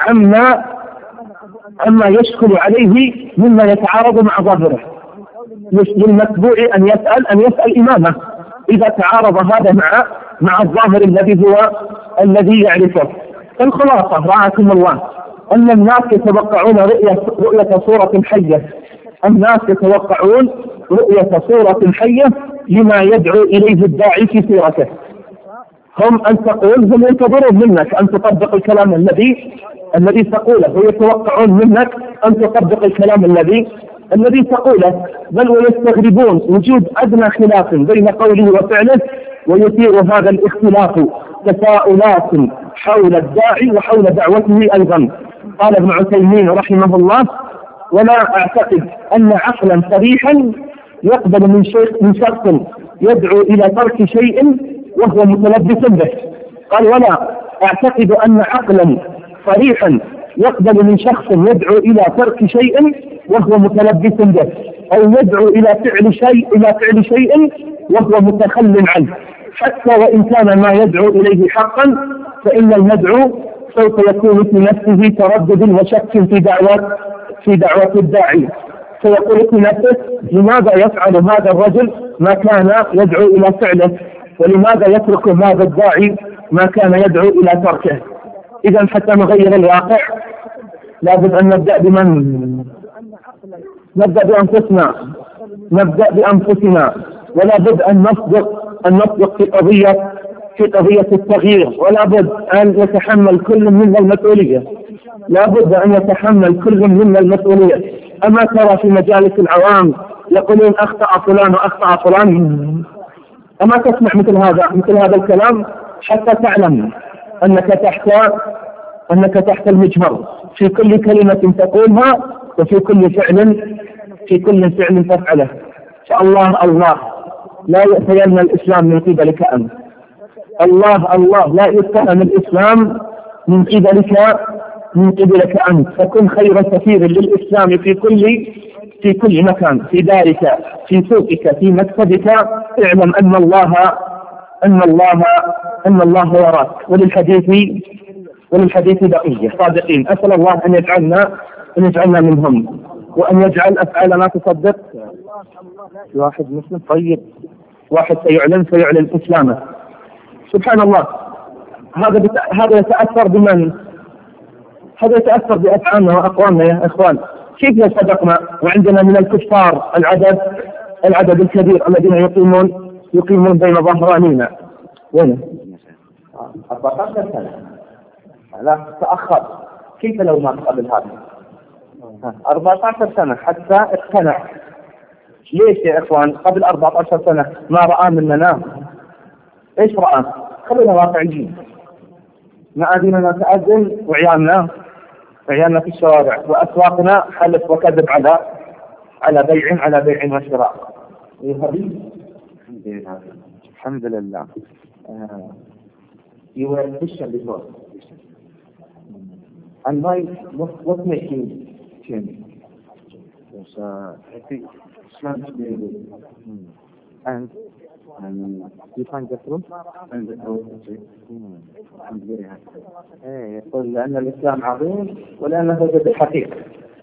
عما يشكل عليه مما يتعارض مع ظاهره. للمتبوع أن يسأل إمامه إذا تعارض هذا مع الظاهر الذي يعرفه. الخلاصة رعاكم الله أن الناس يتوقعون رؤية صورة حية. الناس يتوقعون رؤية صورة حية لما يدعو إليه الداعي في سيرته. هم أن تقول، هم ينتظرون منك أن تطبق الكلام الذي تقوله، ويتوقعون منك أن تطبق الكلام الذي تقوله، بل ويستغربون وجود أدنى خلاف بين قوله وفعله، ويثير هذا الاختلاف تساؤلات حول الداعي وحول دعوته أيضا. قال ابن عثيمين رحمه الله: ولا أعتقد أن عقلا صريحا يقبل من شخص يدعو إلى ترك شيء وهو متلبس به. قال: ولا أعتقد أن عقلا صريحا يقبل من شخص يدعو إلى ترك شيء وهو متلبس به، أو يدعو إلى فعل شيء وهو متخل عنه، حتى وإن كان ما يدعو إليه حقا، فإن المدعو سوف يكون في نفسه تردد وشك في دعوة الداعي، فيقول في نفسه: لماذا يفعل هذا الرجل ما كان يدعو إلى فعله؟ ولماذا يترك هذا الداعي ما كان يدعو إلى تركه؟ إذا حتى نغير الواقع لابد أن نبدأ بأنفسنا، ولا بد أن نصدق في قضية التغيير، ولا بد أن يتحمل كل منا المسؤولية، لا بد أن يتحمل كل منا المسؤولية. أما ترى في مجالس العوام يقولون أخطأ فلان وأخطأ فلان؟ أما تسمع مثل هذا الكلام حتى تعلم أنك تحت المجهر في كل كلمة تقولها وفي كل فعل تفعله. فالله لا يأتين الإسلام من قبلك أنت، الله لا يتهم الإسلام من قبلك أنت، فكن خير سفير للإسلام في كل مكان، في دارك، في سوقك، في مكتبك. اعلم أن الله وراك. وللحديث بقية صادقين. أسأل الله أن يجعلنا منهم، وأن يجعل أفعالنا تصدق. واحد مسلم طيب، واحد سيعلن إسلامه. سبحان الله. هذا يتأثر بمن؟ هذا يتأثر بأفعالنا وأقوالنا يا إخوان. كيف لو صدقنا وعندنا من الكفار العدد الكبير الذين يقيمون بين ظهرانينا؟ وين 14 سنة لا تأخر. كيف لو ما قبل هذا 14 سنة حتى اقتنع؟ ليش يا إخوان قبل 14 سنة ما رأى مننا؟ إيش رأى؟ خلينا واقعيين. مآذننا تأذن وعيالنا في الشوارع، وأسواقنا حلف وكذب على بيع وشراء. الحمد لله. You were a Christian before, and what made you change? Yes, I think Islam is very good, and you find the truth. I'm very happy. يقول لأن الإسلام عظيم، ولأنه وجد الحقيقة،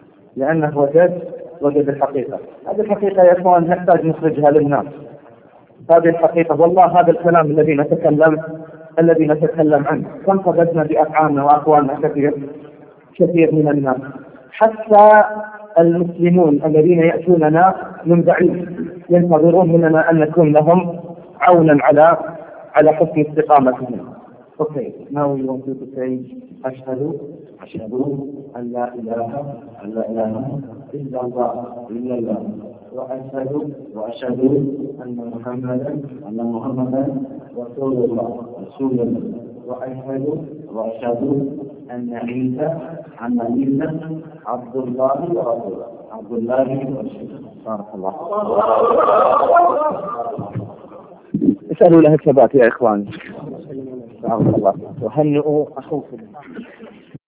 وجد الحقيقة. هذه الحقيقة يا إخوان نحتاج نخرجها للناس. هذه الحقيقة والله، هذا الكلام الذي نتكلم عنه كم صدقنا بأفعالنا وأقوالنا كثير من الناس، حتى المسلمون الذين يأتوننا من بعيد ينتظرون مننا أن نكون لهم عونا على حسن استقامتهم. Okay, now we want you to say أشهد أن لا إله إلا الله وأشهد أن محمدا رسول الله وأشهد أن عيسى عبد الله ورسوله. بارك الله. اسألوا له الثبات يا إخوان. بارك الله. وهنئوا أخوكم.